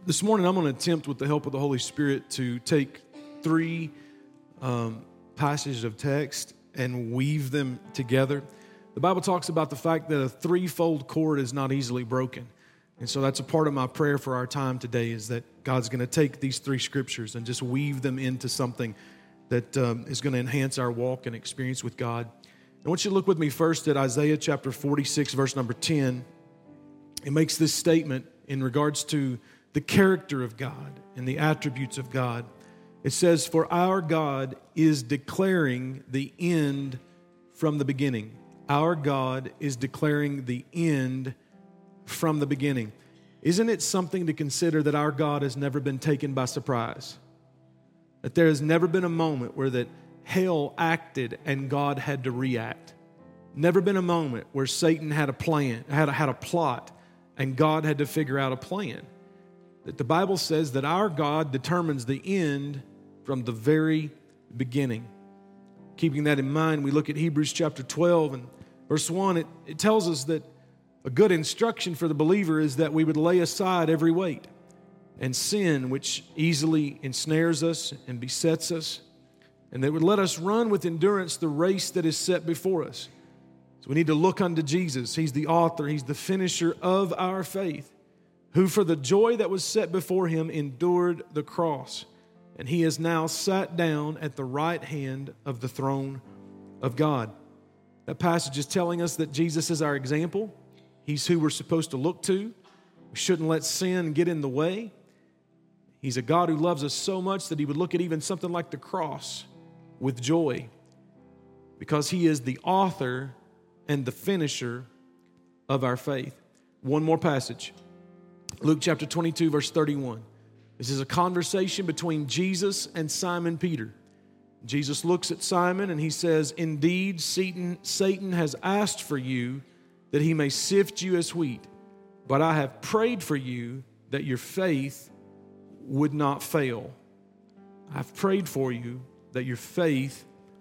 This morning, I'm going to attempt, with the help of the Holy Spirit, to take three passages of text and weave them together. The Bible talks about the fact that a threefold cord is not easily broken. And so that's a part of my prayer for our time today, is that God's going to take these three scriptures and just weave them into something that is going to enhance our walk and experience with God. I want you to look with me first at Isaiah chapter 46, verse number 10. It makes this statement in regards to the character of God and the attributes of God. It says, "For our God is declaring the end from the beginning." Our God is declaring the end from the beginning. Isn't it something to consider that our God has never been taken by surprise? That there has never been a moment where that hell acted and God had to react. Never been a moment where Satan had a plan, had a plot, and God had to figure out a plan. That the Bible says that our God determines the end from the very beginning. Keeping that in mind, we look at Hebrews chapter 12 and verse 1. It tells us that a good instruction for the believer is that we would lay aside every weight and sin which easily ensnares us and besets us, and that would let us run with endurance the race that is set before us. So we need to look unto Jesus. He's the author, He's the finisher of our faith, who for the joy that was set before Him endured the cross, and He has now sat down at the right hand of the throne of God. That passage is telling us that Jesus is our example. He's who we're supposed to look to. We shouldn't let sin get in the way. He's a God who loves us so much that He would look at even something like the cross with joy, because He is the author and the finisher of our faith. One more passage. Luke chapter 22, verse 31. This is a conversation between Jesus and Simon Peter. Jesus looks at Simon and He says, "Indeed, Satan has asked for you that he may sift you as wheat, but I have prayed for you that your faith would not fail." I've prayed for you that your faith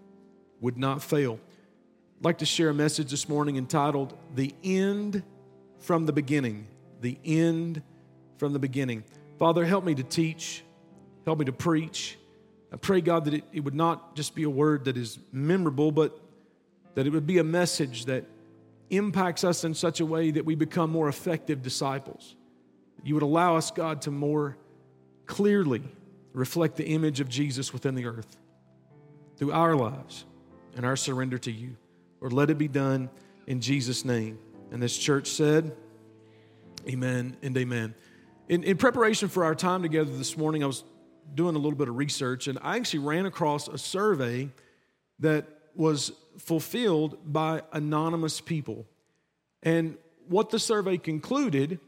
would not fail. I'd like to share a message this morning entitled, "The End from the Beginning." The end from the beginning. Father, help me to teach. Help me to preach. I pray, God, that it would not just be a word that is memorable, but that it would be a message that impacts us in such a way that we become more effective disciples. You would allow us, God, to more clearly reflect the image of Jesus within the earth through our lives and our surrender to You. Lord, let it be done in Jesus' name. And this church said, amen and amen. In preparation for our time together this morning, I was doing a little bit of research, and I actually ran across a survey that was fulfilled by anonymous people. And what the survey concluded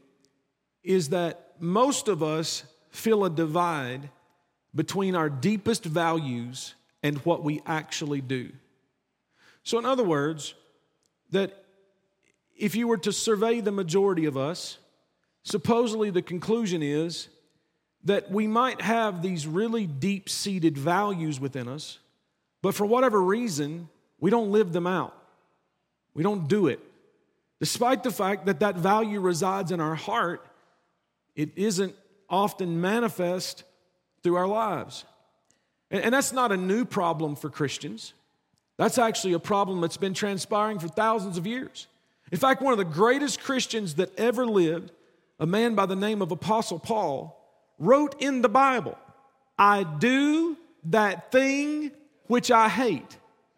is that most of us feel a divide between our deepest values and what we actually do. So in other words, that if you were to survey the majority of us, supposedly the conclusion is that we might have these really deep-seated values within us, but for whatever reason, we don't live them out. We don't do it. Despite the fact that that value resides in our heart, it isn't often manifest through our lives. And that's not a new problem for Christians. That's actually a problem that's been transpiring for thousands of years. In fact, one of the greatest Christians that ever lived, a man by the name of Apostle Paul, wrote in the Bible, "I do that thing which I hate."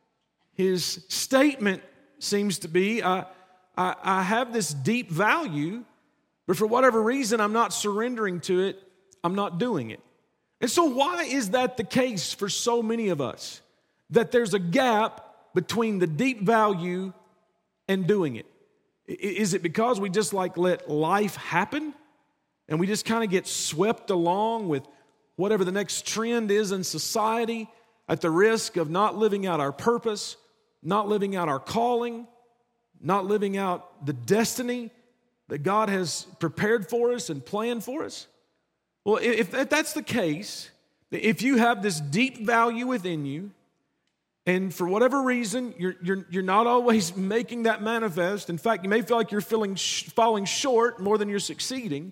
His statement seems to be, I have this deep value, but for whatever reason, I'm not surrendering to it. I'm not doing it. And so why is that the case for so many of us? That there's a gap between the deep value and doing it. Is it because we just let life happen and we just kind of get swept along with whatever the next trend is in society at the risk of not living out our purpose, not living out our calling, not living out the destiny that God has prepared for us and planned for us? Well, if that's the case, if you have this deep value within you, and for whatever reason, you're not always making that manifest. In fact, you may feel like you're falling short more than you're succeeding.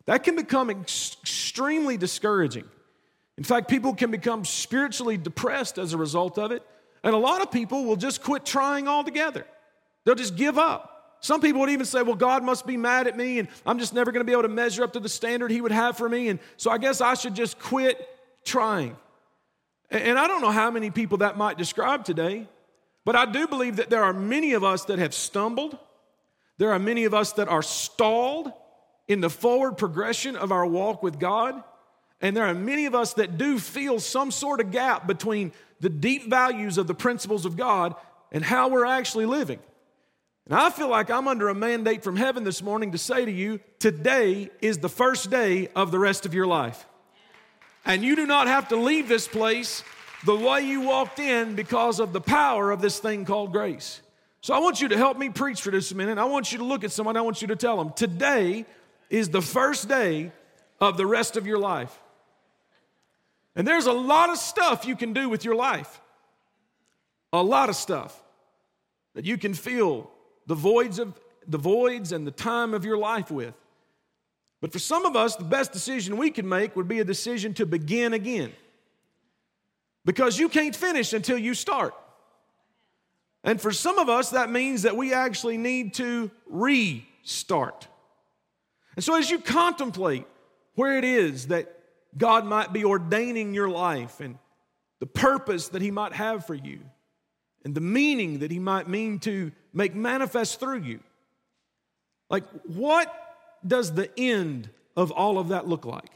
that can become extremely discouraging. In fact, people can become spiritually depressed as a result of it. And a lot of people will just quit trying altogether. They'll just give up. Some people would even say, well, God must be mad at me and I'm just never going to be able to measure up to the standard He would have for me. And so I guess I should just quit trying. And I don't know how many people that might describe today, but I do believe that there are many of us that have stumbled. There are many of us that are stalled in the forward progression of our walk with God. And there are many of us that do feel some sort of gap between the deep values of the principles of God and how we're actually living. And I feel like I'm under a mandate from heaven this morning to say to you, today is the first day of the rest of your life. And you do not have to leave this place the way you walked in because of the power of this thing called grace. So I want you to help me preach for this a minute. I want you to look at someone. I want you to tell them, today is the first day of the rest of your life. And there's a lot of stuff you can do with your life. A lot of stuff that you can fill the voids and the time of your life with. But for some of us, the best decision we can make would be a decision to begin again. Because you can't finish until you start. And for some of us, that means that we actually need to restart. And so as you contemplate where it is that God might be ordaining your life and the purpose that He might have for you and the meaning that He might mean to make manifest through you, like what does the end of all of that look like?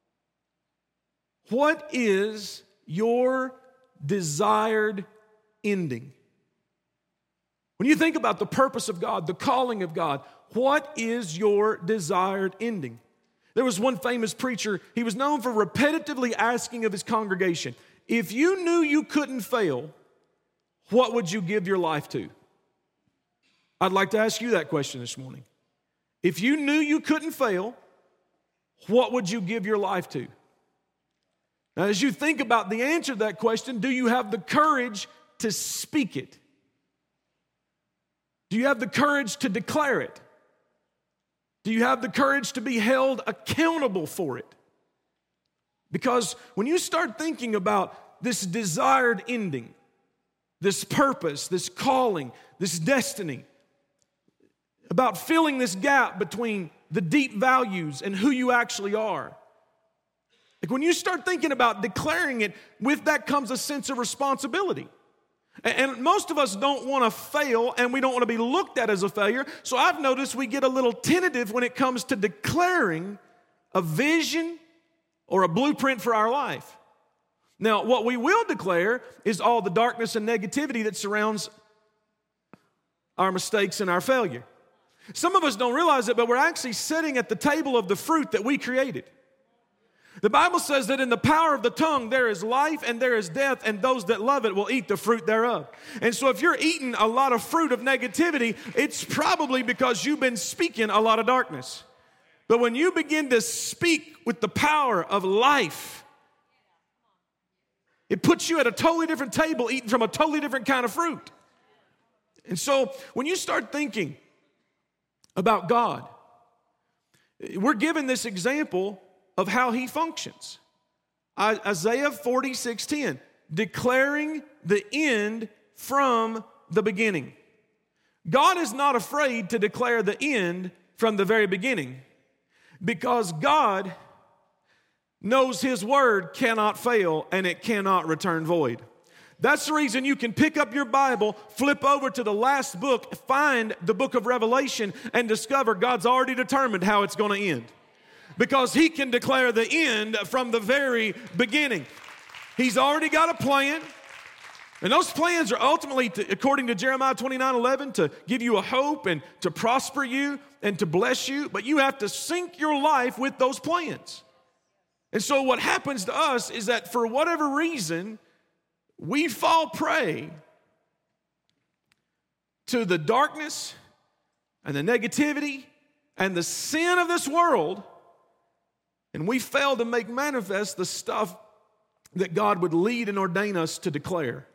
What is your desired ending? When you think about the purpose of God, the calling of God, what is your desired ending? There was one famous preacher, he was known for repetitively asking of his congregation, if you knew you couldn't fail, what would you give your life to? I'd like to ask you that question this morning. If you knew you couldn't fail, what would you give your life to? Now, as you think about the answer to that question, do you have the courage to speak it? Do you have the courage to declare it? Do you have the courage to be held accountable for it? Because when you start thinking about this desired ending, this purpose, this calling, this destiny, about filling this gap between the deep values and who you actually are. Like when you start thinking about declaring it, with that comes a sense of responsibility. And most of us don't want to fail, and we don't want to be looked at as a failure. So I've noticed we get a little tentative when it comes to declaring a vision or a blueprint for our life. Now, what we will declare is all the darkness and negativity that surrounds our mistakes and our failure. Some of us don't realize it, but we're actually sitting at the table of the fruit that we created. The Bible says that in the power of the tongue there is life and there is death, and those that love it will eat the fruit thereof. And so if you're eating a lot of fruit of negativity, it's probably because you've been speaking a lot of darkness. But when you begin to speak with the power of life, it puts you at a totally different table eating from a totally different kind of fruit. And so when you start thinking about God, we're given this example of how He functions. Isaiah 46:10, declaring the end from the beginning. God is not afraid to declare the end from the very beginning because God knows His word cannot fail and it cannot return void. That's the reason you can pick up your Bible, flip over to the last book, find the book of Revelation, and discover God's already determined how it's going to end. Because He can declare the end from the very beginning. He's already got a plan. And those plans are ultimately, according to Jeremiah 29:11, to give you a hope and to prosper you and to bless you. But you have to sync your life with those plans. And so what happens to us is that for whatever reason, we fall prey to the darkness and the negativity and the sin of this world, and we fail to make manifest the stuff that God would lead and ordain us to declare.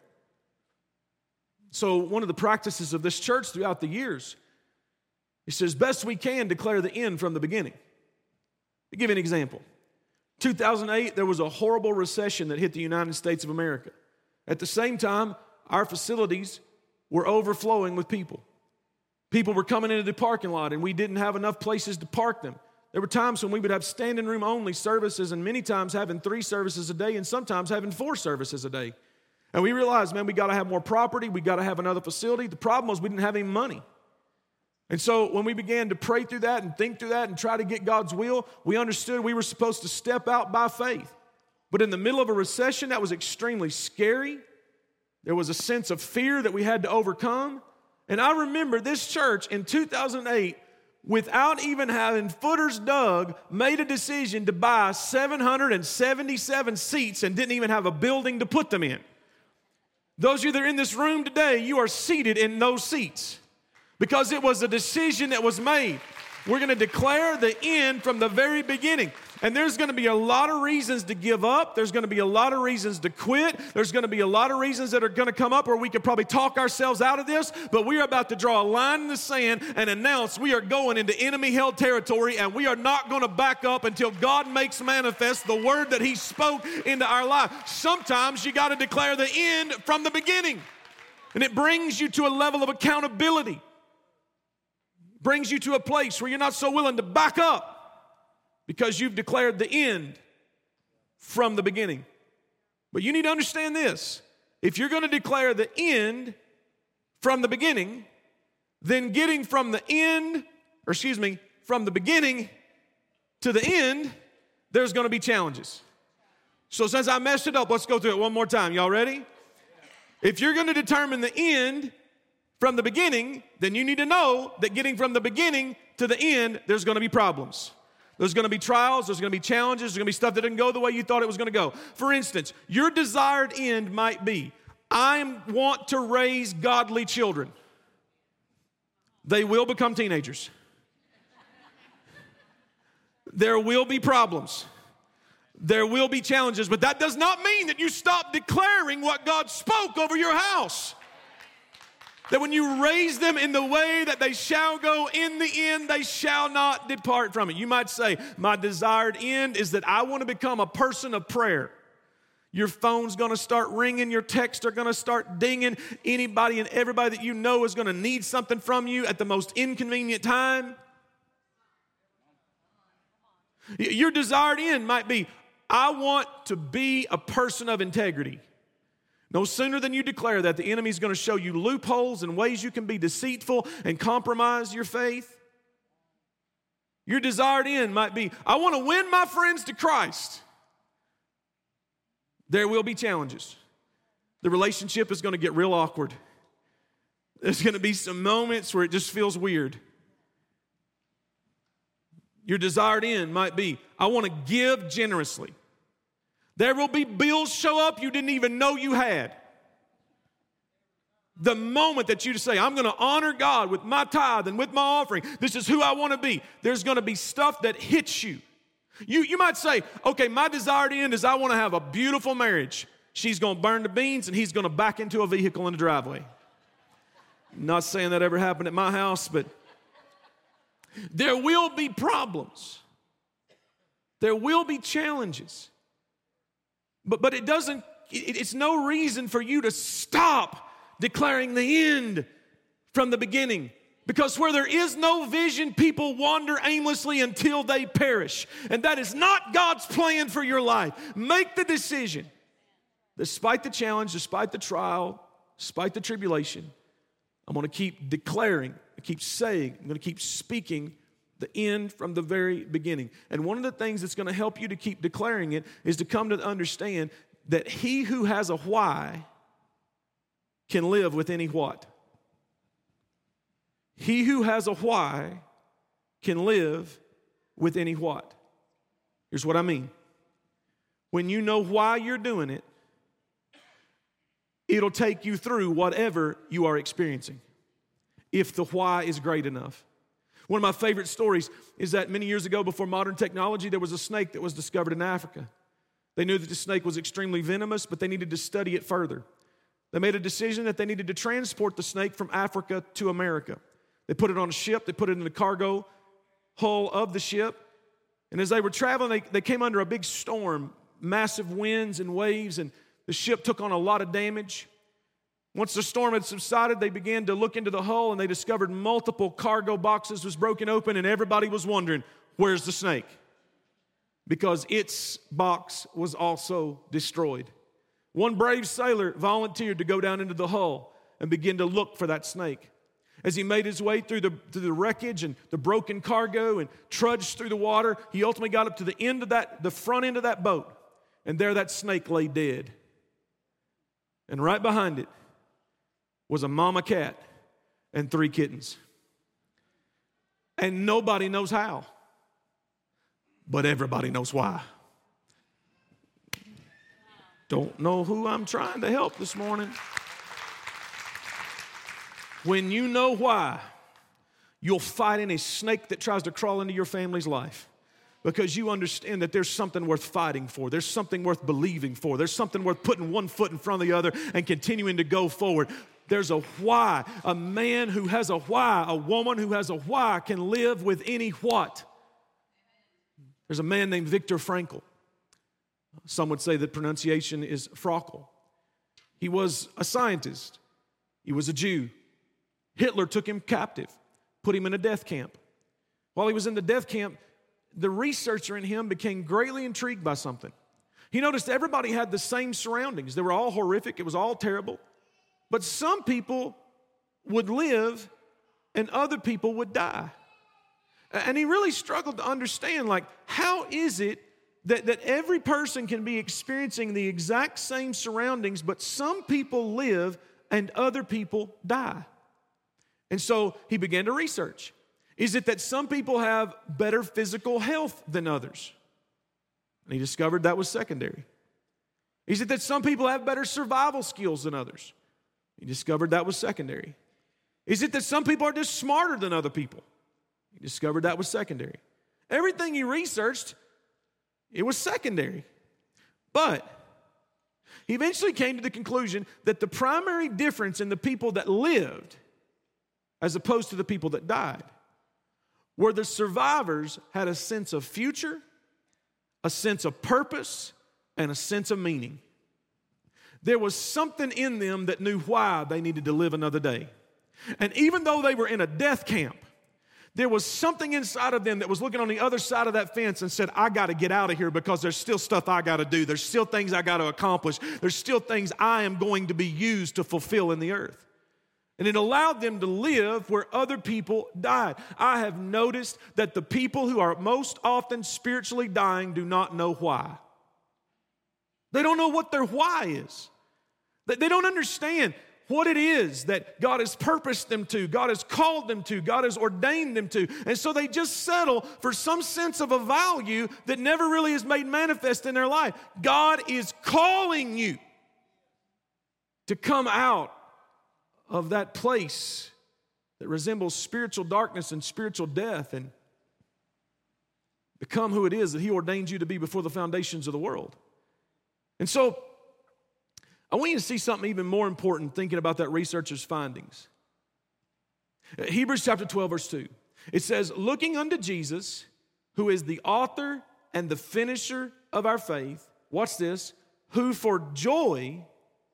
So one of the practices of this church throughout the years, it says, best we can declare the end from the beginning. To give you an example, 2008, there was a horrible recession that hit the United States of America. At the same time, our facilities were overflowing with people. People were coming into the parking lot, and we didn't have enough places to park them. There were times when we would have standing room only services, and many times having 3 services a day, and sometimes having 4 services a day. And we realized, man, we got to have more property. We got to have another facility. The problem was we didn't have any money. And so when we began to pray through that and think through that and try to get God's will, we understood we were supposed to step out by faith. But in the middle of a recession, that was extremely scary. There was a sense of fear that we had to overcome. And I remember this church in 2008, without even having footers dug, made a decision to buy 777 seats and didn't even have a building to put them in. Those of you that are in this room today, you are seated in those seats because it was a decision that was made. We're going to declare the end from the very beginning. And there's going to be a lot of reasons to give up. There's going to be a lot of reasons to quit. There's going to be a lot of reasons that are going to come up where we could probably talk ourselves out of this. But we are about to draw a line in the sand and announce we are going into enemy-held territory, and we are not going to back up until God makes manifest the word that He spoke into our life. Sometimes you got to declare the end from the beginning. And it brings you to a level of accountability. Brings you to a place where you're not so willing to back up because you've declared the end from the beginning. But you need to understand this. If you're going to declare the end from the beginning, then getting from the beginning to the end, there's going to be challenges. So since I messed it up, let's go through it one more time. Y'all ready? If you're going to determine the end from the beginning, then you need to know that getting from the beginning to the end, there's going to be problems. There's going to be trials. There's going to be challenges. There's going to be stuff that didn't go the way you thought it was going to go. For instance, your desired end might be, I want to raise godly children. They will become teenagers. There will be problems. There will be challenges, but that does not mean that you stop declaring what God spoke over your house. That when you raise them in the way that they shall go, in the end they shall not depart from it. You might say, my desired end is that I want to become a person of prayer. Your phone's going to start ringing. Your texts are going to start dinging. Anybody and everybody that you know is going to need something from you at the most inconvenient time. Your desired end might be, I want to be a person of integrity. No sooner than you declare that, the enemy's going to show you loopholes and ways you can be deceitful and compromise your faith. Your desired end might be, I want to win my friends to Christ. There will be challenges. The relationship is going to get real awkward. There's going to be some moments where it just feels weird. Your desired end might be, I want to give generously. There will be bills show up you didn't even know you had. The moment that you say, I'm going to honor God with my tithe and with my offering, this is who I want to be, there's going to be stuff that hits you. You might say, okay, my desired end is I want to have a beautiful marriage. She's going to burn the beans and he's going to back into a vehicle in the driveway. Not saying that ever happened at my house, but there will be problems. There will be challenges. But it's no reason for you to stop declaring the end from the beginning. Because where there is no vision, people wander aimlessly until they perish. And that is not God's plan for your life. Make the decision. Despite the challenge, despite the trial, despite the tribulation, I'm going to keep declaring, I keep saying, I'm going to keep speaking the end from the very beginning. And one of the things that's going to help you to keep declaring it is to come to understand that he who has a why can live with any what. He who has a why can live with any what. Here's what I mean. When you know why you're doing it, it'll take you through whatever you are experiencing, if the why is great enough. One of my favorite stories is that many years ago, before modern technology, there was a snake that was discovered in Africa. They knew that the snake was extremely venomous, but they needed to study it further. They made a decision that they needed to transport the snake from Africa to America. They put it on a ship. They put it in the cargo hull of the ship. And as they were traveling, they came under a big storm, massive winds and waves, and the ship took on a lot of damage. Once the storm had subsided, they began to look into the hull, and they discovered multiple cargo boxes was broken open, and everybody was wondering, where's the snake? Because its box was also destroyed. One brave sailor volunteered to go down into the hull and begin to look for that snake. As he made his way through the wreckage and the broken cargo and trudged through the water, he ultimately got up to the front end of that boat, and there that snake lay dead. And right behind it was a mama cat and 3 kittens. And nobody knows how, but everybody knows why. Don't know who I'm trying to help this morning. When you know why, you'll fight any snake that tries to crawl into your family's life, because you understand that there's something worth fighting for. There's something worth believing for. There's something worth putting one foot in front of the other and continuing to go forward. There's a why. A man who has a why, a woman who has a why can live with any what. There's a man named Viktor Frankl. Some would say the pronunciation is Frockel. He was a scientist. He was a Jew. Hitler took him captive, put him in a death camp. While he was in the death camp, the researcher in him became greatly intrigued by something. He noticed everybody had the same surroundings. They were all horrific. It was all terrible. But some people would live and other people would die. And he really struggled to understand, like, how is it that every person can be experiencing the exact same surroundings, but some people live and other people die? And so he began to research. Is it that some people have better physical health than others? And he discovered that was secondary. Is it that some people have better survival skills than others? He discovered that was secondary. Is it that some people are just smarter than other people? He discovered that was secondary. Everything he researched, it was secondary. But he eventually came to the conclusion that the primary difference in the people that lived as opposed to the people that died were the survivors had a sense of future, a sense of purpose, and a sense of meaning. There was something in them that knew why they needed to live another day. And even though they were in a death camp, there was something inside of them that was looking on the other side of that fence and said, I got to get out of here because there's still stuff I got to do. There's still things I got to accomplish. There's still things I am going to be used to fulfill in the earth. And it allowed them to live where other people died. I have noticed that the people who are most often spiritually dying do not know why. They don't know what their why is. They don't understand what it is that God has purposed them to, God has called them to, God has ordained them to. And so they just settle for some sense of a value that never really is made manifest in their life. God is calling you to come out of that place that resembles spiritual darkness and spiritual death and become who it is that He ordained you to be before the foundations of the world. And so I want you to see something even more important thinking about that researcher's findings. Hebrews chapter 12, verse 2. It says, looking unto Jesus, who is the author and the finisher of our faith, watch this, who for the joy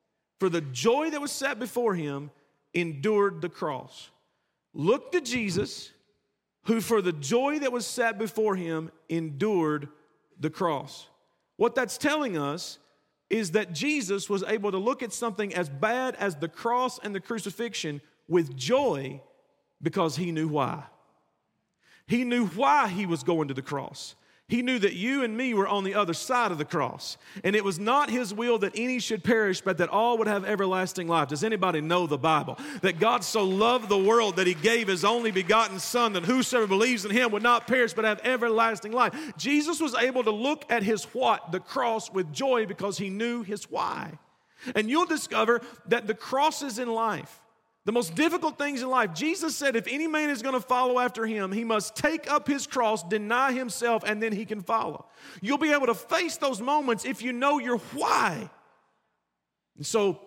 that was set before Him, endured the cross. Look to Jesus, who for the joy that was set before Him, endured the cross. What that's telling us is that Jesus was able to look at something as bad as the cross and the crucifixion with joy because He knew why. He knew why He was going to the cross. He knew that you and me were on the other side of the cross. And it was not His will that any should perish, but that all would have everlasting life. Does anybody know the Bible? That God so loved the world that He gave His only begotten Son, that whosoever believes in Him would not perish, but have everlasting life. Jesus was able to look at His what? The cross with joy because He knew His why. And you'll discover that the crosses in life, the most difficult things in life, Jesus said if any man is going to follow after Him, he must take up his cross, deny himself, and then he can follow. You'll be able to face those moments if you know your why. And so,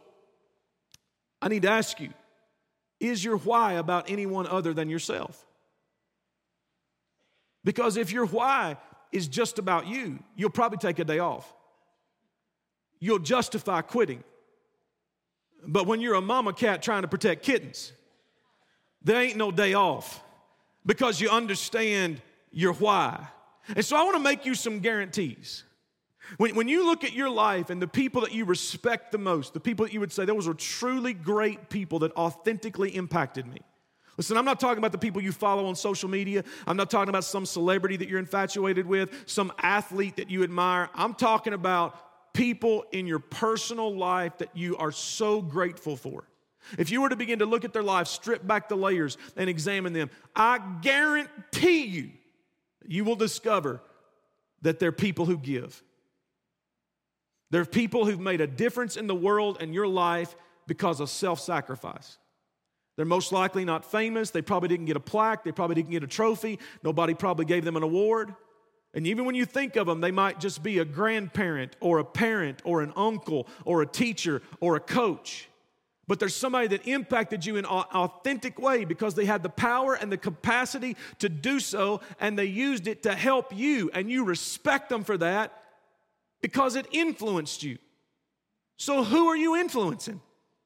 I need to ask you, is your why about anyone other than yourself? Because if your why is just about you, you'll probably take a day off. You'll justify quitting. But when you're a mama cat trying to protect kittens, there ain't no day off because you understand your why. And so I want to make you some guarantees. When you look at your life and the people that you respect the most, the people that you would say, those are truly great people that authentically impacted me. Listen, I'm not talking about the people you follow on social media. I'm not talking about some celebrity that you're infatuated with, some athlete that you admire. I'm talking about people in your personal life that you are so grateful for. If you were to begin to look at their lives, strip back the layers and examine them, I guarantee you, you will discover that they're people who give. They're people who've made a difference in the world and your life because of self-sacrifice. They're most likely not famous. They probably didn't get a plaque. They probably didn't get a trophy. Nobody probably gave them an award. And even when you think of them, they might just be a grandparent or a parent or an uncle or a teacher or a coach. But there's somebody that impacted you in an authentic way because they had the power and the capacity to do so, and they used it to help you, and you respect them for that because it influenced you. So who are you influencing?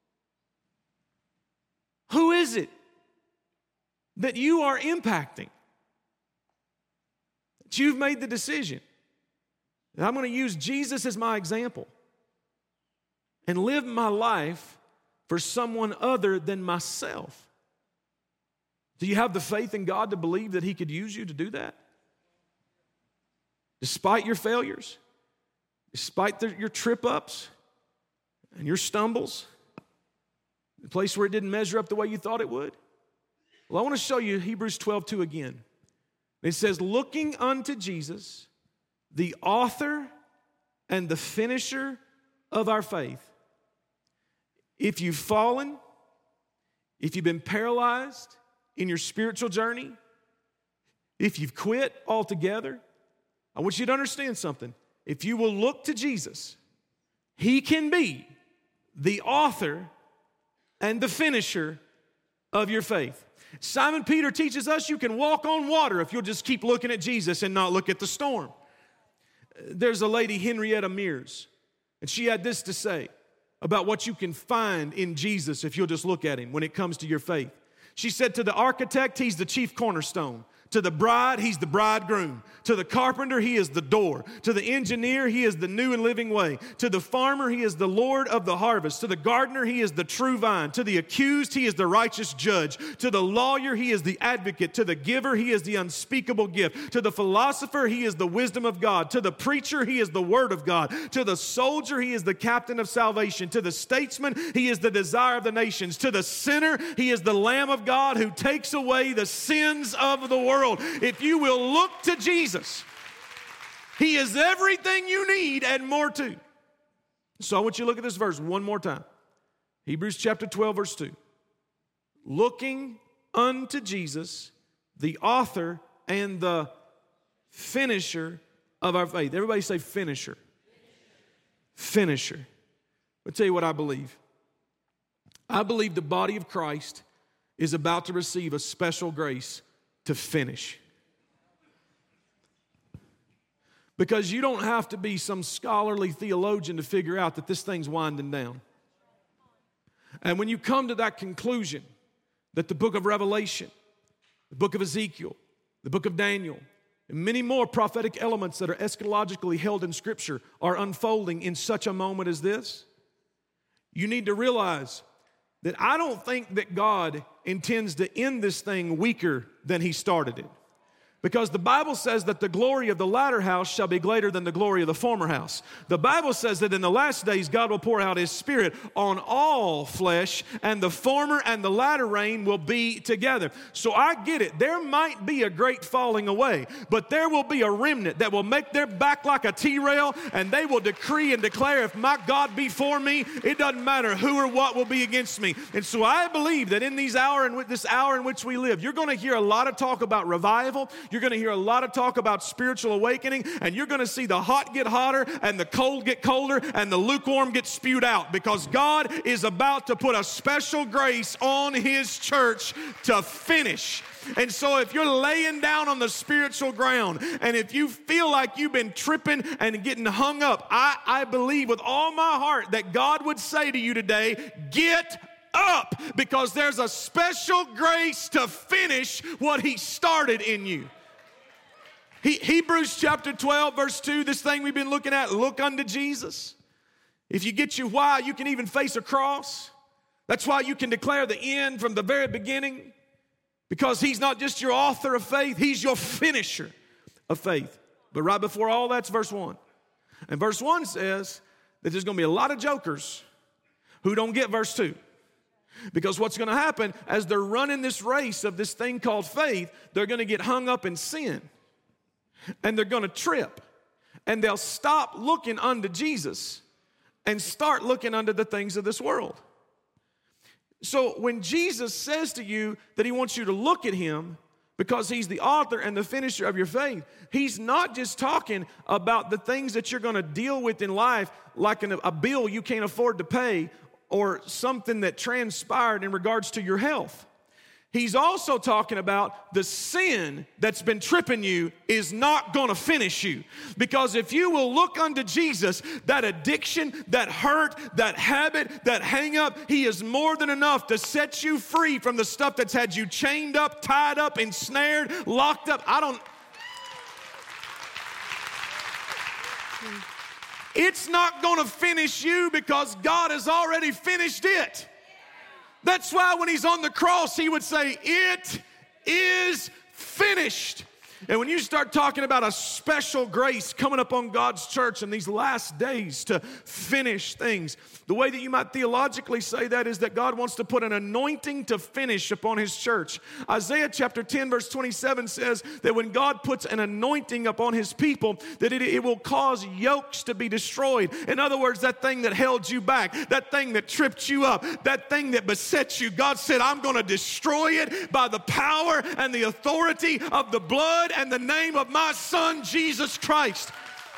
Who is it that you are impacting? That you've made the decision. And I'm going to use Jesus as my example and live my life for someone other than myself. Do you have the faith in God to believe that He could use you to do that? Despite your failures, despite your trip-ups and your stumbles, the place where it didn't measure up the way you thought it would? Well, I want to show you Hebrews 12:2 again. It says, looking unto Jesus, the author and the finisher of our faith. If you've fallen, if you've been paralyzed in your spiritual journey, if you've quit altogether, I want you to understand something. If you will look to Jesus, He can be the author and the finisher of your faith. Simon Peter teaches us you can walk on water if you'll just keep looking at Jesus and not look at the storm. There's a lady, Henrietta Mears, and she had this to say about what you can find in Jesus if you'll just look at Him when it comes to your faith. She said, to the architect, He's the chief cornerstone. To the bride, He's the bridegroom. To the carpenter, He is the door. To the engineer, He is the new and living way. To the farmer, He is the Lord of the harvest. To the gardener, He is the true vine. To the accused, He is the righteous judge. To the lawyer, He is the advocate. To the giver, He is the unspeakable gift. To the philosopher, He is the wisdom of God. To the preacher, He is the word of God. To the soldier, He is the captain of salvation. To the statesman, He is the desire of the nations. To the sinner, He is the Lamb of God who takes away the sins of the world. If you will look to Jesus, He is everything you need and more too. So I want you to look at this verse one more time. Hebrews chapter 12, verse 2. Looking unto Jesus, the author and the finisher of our faith. Everybody say finisher. Finisher. I'll tell you what I believe. I believe the body of Christ is about to receive a special grace to finish. Because you don't have to be some scholarly theologian to figure out that this thing's winding down. And when you come to that conclusion, that the book of Revelation, the book of Ezekiel, the book of Daniel, and many more prophetic elements that are eschatologically held in Scripture are unfolding in such a moment as this, you need to realize that I don't think that God intends to end this thing weaker than He started it. Because the Bible says that the glory of the latter house shall be greater than the glory of the former house. The Bible says that in the last days God will pour out His Spirit on all flesh, and the former and the latter rain will be together. So I get it. There might be a great falling away, but there will be a remnant that will make their back like a T-rail, and they will decree and declare, if my God be for me, it doesn't matter who or what will be against me. And so I believe that in this hour in which we live, you're going to hear a lot of talk about revival. You're going to hear a lot of talk about spiritual awakening, and you're going to see the hot get hotter and the cold get colder and the lukewarm get spewed out, because God is about to put a special grace on His church to finish. And so if you're laying down on the spiritual ground, and if you feel like you've been tripping and getting hung up, I believe with all my heart that God would say to you today, get up, because there's a special grace to finish what He started in you. Hebrews chapter 12, verse 2, this thing we've been looking at, look unto Jesus. If you get you why, you can even face a cross. That's why you can declare the end from the very beginning, because He's not just your author of faith, He's your finisher of faith. But right before all that's verse 1. And verse 1 says that there's going to be a lot of jokers who don't get verse 2. Because what's going to happen as they're running this race of this thing called faith, they're going to get hung up in sin. And they're going to trip. And they'll stop looking unto Jesus and start looking unto the things of this world. So when Jesus says to you that He wants you to look at Him because He's the author and the finisher of your faith, He's not just talking about the things that you're going to deal with in life, like a bill you can't afford to pay or something that transpired in regards to your health. He's also talking about the sin that's been tripping you is not going to finish you. Because if you will look unto Jesus, that addiction, that hurt, that habit, that hang up, He is more than enough to set you free from the stuff that's had you chained up, tied up, ensnared, locked up. It's not going to finish you because God has already finished it. That's why when He's on the cross, He would say, it is finished. And when you start talking about a special grace coming up on God's church in these last days to finish things, the way that you might theologically say that is that God wants to put an anointing to finish upon His church. Isaiah chapter 10 verse 27 says that when God puts an anointing upon His people, that it will cause yokes to be destroyed. In other words, that thing that held you back, that thing that tripped you up, that thing that beset you, God said, I'm going to destroy it by the power and the authority of the blood and the name of my Son, Jesus Christ.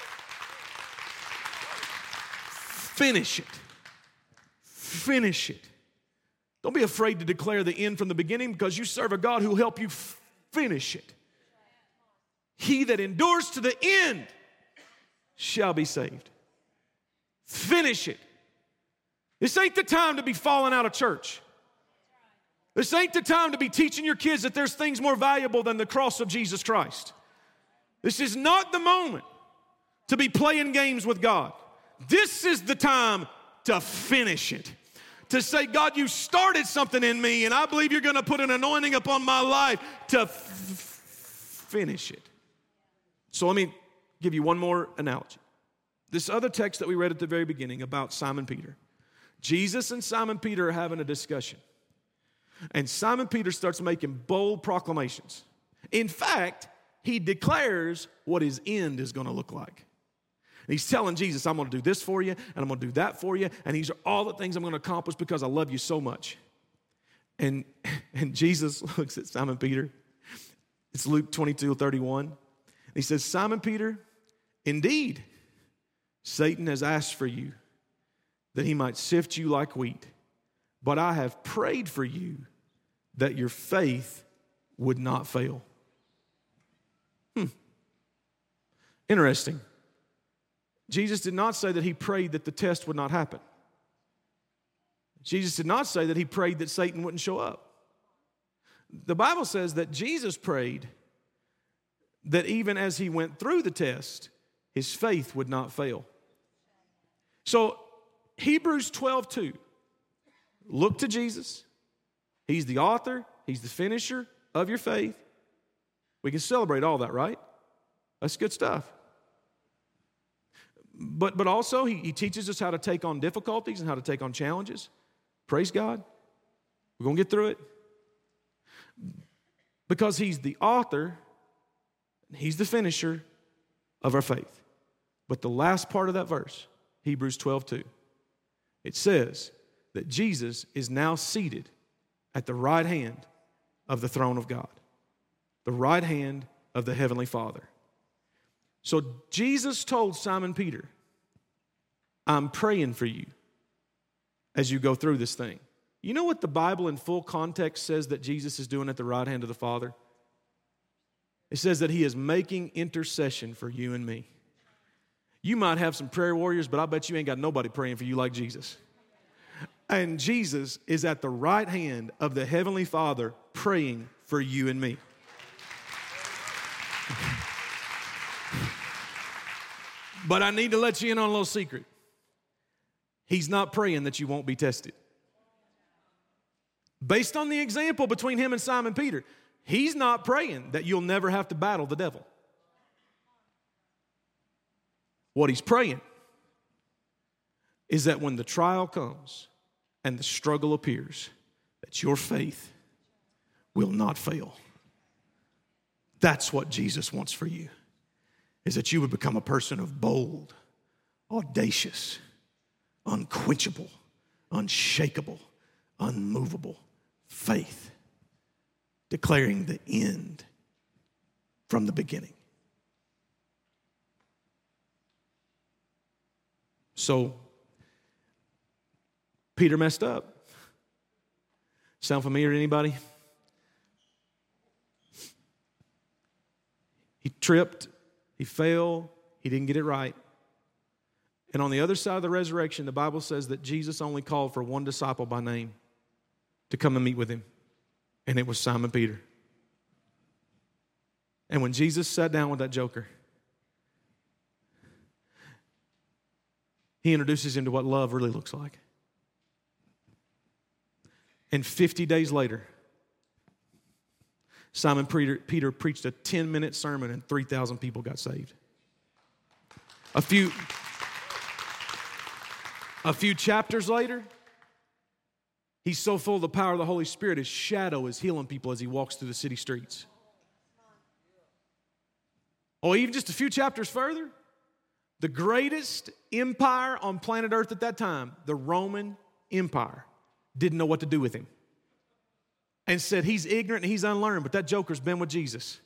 Finish it. Finish it. Don't be afraid to declare the end from the beginning, because you serve a God who will help you finish it. He that endures to the end shall be saved. Finish it. This ain't the time to be falling out of church. This ain't the time to be teaching your kids that there's things more valuable than the cross of Jesus Christ. This is not the moment to be playing games with God. This is the time to finish it. To say, God, you started something in me, and I believe you're going to put an anointing upon my life to finish it. So let me give you one more analogy. This other text that we read at the very beginning about Simon Peter. Jesus and Simon Peter are having a discussion. And Simon Peter starts making bold proclamations. In fact, he declares what his end is going to look like. And he's telling Jesus, I'm going to do this for you, and I'm going to do that for you, and these are all the things I'm going to accomplish because I love you so much. And Jesus looks at Simon Peter. It's Luke 22:31. He says, Simon Peter, indeed, Satan has asked for you that he might sift you like wheat. But I have prayed for you that your faith would not fail. Interesting. Jesus did not say that He prayed that the test would not happen. Jesus did not say that He prayed that Satan wouldn't show up. The Bible says that Jesus prayed that even as He went through the test, his faith would not fail. So Hebrews 12:2. Look to Jesus. He's the author. He's the finisher of your faith. We can celebrate all that, right? That's good stuff. But also, he teaches us how to take on difficulties and how to take on challenges. Praise God. We're going to get through it. Because He's the author, He's the finisher of our faith. But the last part of that verse, Hebrews 12:2, it says that Jesus is now seated at the right hand of the throne of God. The right hand of the Heavenly Father. So Jesus told Simon Peter, I'm praying for you as you go through this thing. You know what the Bible in full context says that Jesus is doing at the right hand of the Father? It says that he is making intercession for you and me. You might have some prayer warriors, but I bet you ain't got nobody praying for you like Jesus. And Jesus is at the right hand of the Heavenly Father praying for you and me. But I need to let you in on a little secret. He's not praying that you won't be tested. Based on the example between him and Simon Peter, he's not praying that you'll never have to battle the devil. What he's praying is that when the trial comes and the struggle appears, that your faith will not fail. That's what Jesus wants for you, is that you would become a person of bold, audacious, unquenchable, unshakable, unmovable faith, declaring the end from the beginning. So, Peter messed up. Sound familiar to anybody? He tripped, he fell, he didn't get it right. And on the other side of the resurrection, the Bible says that Jesus only called for one disciple by name to come and meet with him. And it was Simon Peter. And when Jesus sat down with that joker, he introduces him to what love really looks like. And 50 days later, Simon Peter preached a 10-minute sermon and 3,000 people got saved. A few chapters later, he's so full of the power of the Holy Spirit, his shadow is healing people as he walks through the city streets. Or even just a few chapters further, the greatest empire on planet Earth at that time, the Roman Empire, didn't know what to do with him. And said he's ignorant and he's unlearned, but that joker's been with Jesus.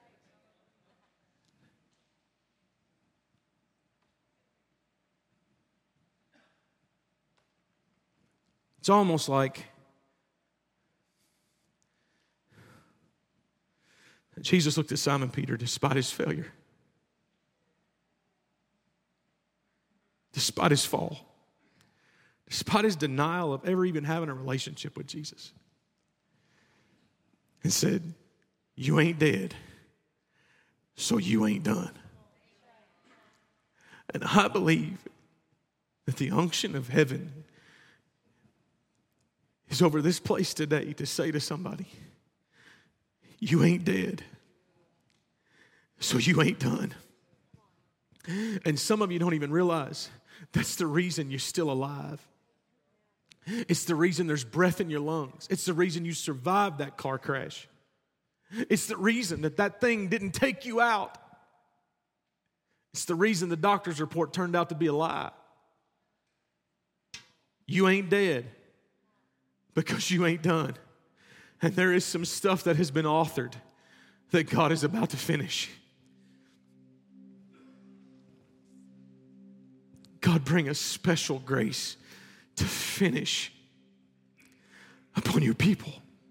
It's almost like Jesus looked at Simon Peter despite his failure, despite his fall, despite his denial of ever even having a relationship with Jesus, and said, you ain't dead, so you ain't done. And I believe that the unction of heaven is over this place today to say to somebody, you ain't dead, so you ain't done. And some of you don't even realize that's the reason you're still alive. It's the reason there's breath in your lungs. It's the reason you survived that car crash. It's the reason that thing didn't take you out. It's the reason the doctor's report turned out to be a lie. You ain't dead because you ain't done. And there is some stuff that has been authored that God is about to finish. God, bring a special grace to finish upon your people.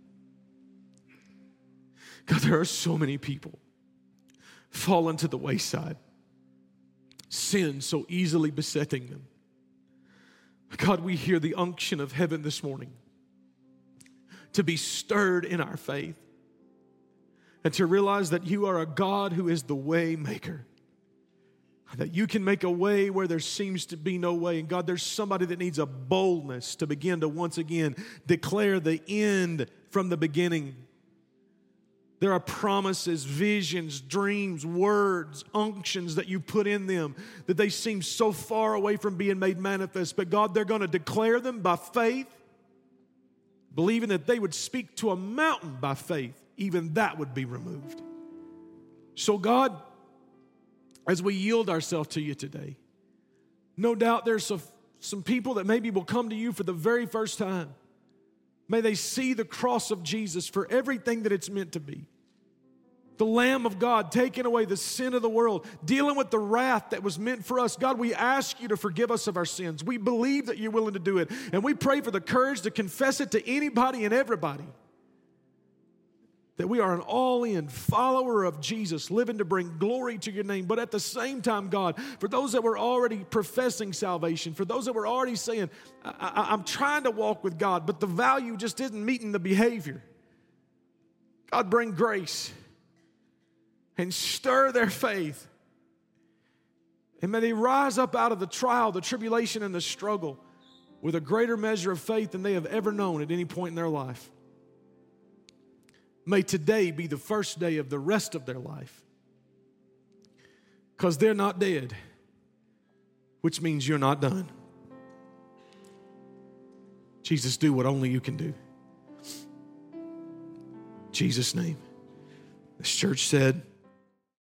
God, there are so many people fallen to the wayside, sin so easily besetting them. God, we hear the unction of heaven this morning to be stirred in our faith and to realize that you are a God who is the way maker. That you can make a way where there seems to be no way. And God, there's somebody that needs a boldness to begin to once again declare the end from the beginning. There are promises, visions, dreams, words, unctions that you put in them that they seem so far away from being made manifest. But God, they're going to declare them by faith, believing that they would speak to a mountain by faith. Even that would be removed. So God, as we yield ourselves to you today, no doubt there's some people that maybe will come to you for the very first time. May they see the cross of Jesus for everything that it's meant to be. the Lamb of God, taking away the sin of the world, dealing with the wrath that was meant for us. God, we ask you to forgive us of our sins. We believe that you're willing to do it. And we pray for the courage to confess it to anybody and everybody. That we are an all-in follower of Jesus, living to bring glory to your name. But at the same time, God, for those that were already professing salvation, for those that were already saying, I'm trying to walk with God, but the value just isn't meeting the behavior. God, bring grace and stir their faith. And may they rise up out of the trial, the tribulation, and the struggle with a greater measure of faith than they have ever known at any point in their life. May today be the first day of the rest of their life. Because they're not dead, which means you're not done. Jesus, do what only you can do. In Jesus' name. This church said,